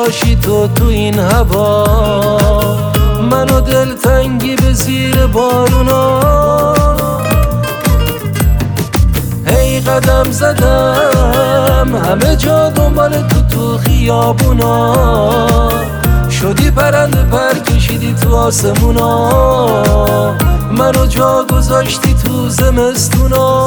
باشی تو این هوا، منو دلتنگی به زیر بارونا. هی قدم زدم همه جا دنبال تو خیابونا، شدی پرنده پر کشیدی تو آسمونا، منو جا گذاشتی تو زمستونا.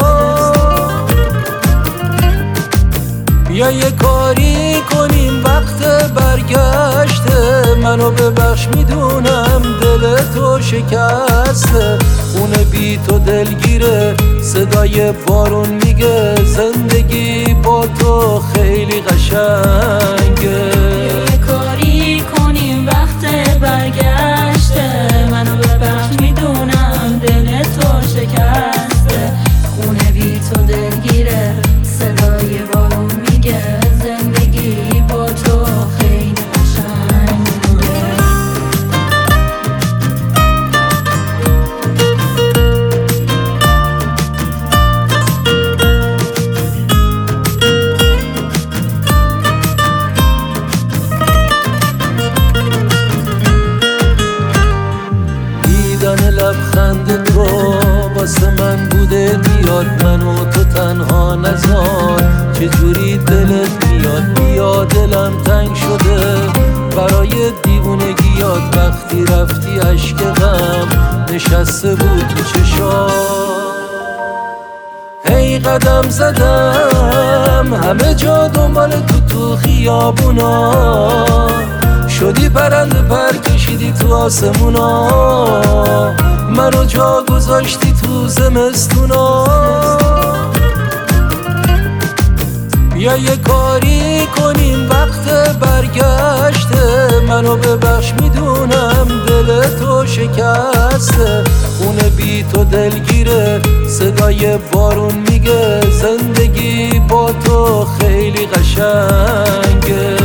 بیا یه کاری کنیم وقت برگشته، منو ببخش میدونم دل تو شکسته، خونه بی تو دلگیره، صدای بارون میگه زندگی با تو خیلی قشنگه. یه کاری کنیم وقت برگشته، منو ببخش میدونم دل تو شکسته، خونه بی تو دلگیره، صدای بارون میگه زندگی با تو خیلی قشنگه. دیدن لبخند تو واسه من بوده بیاد، منو تو تنها نذار، چجوری دلت میاد بیا دلم تنگ شده برای دیوونگیات، وقتی رفتی اشک غم نشسته بود تو چشات. هی قدم زدم همه جا دنبال تو خیابونا، شدی پرنده پر کشیدی تو آسمونا، منو جا گذاشتی تو زمستونا. بیا یه کاری کنیم وقت برگشته، منو ببخش میدونم دل تو شکسته، خونه بی تو دلگیره، صدای بارون میگه زندگی با تو خیلی قشنگه.